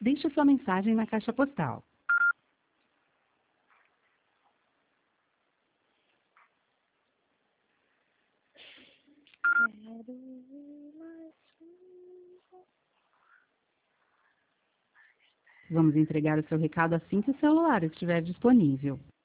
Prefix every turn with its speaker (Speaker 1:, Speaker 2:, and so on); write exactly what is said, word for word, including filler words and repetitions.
Speaker 1: Deixe sua mensagem na caixa postal. Vamos entregar o seu recado assim que o celular estiver disponível.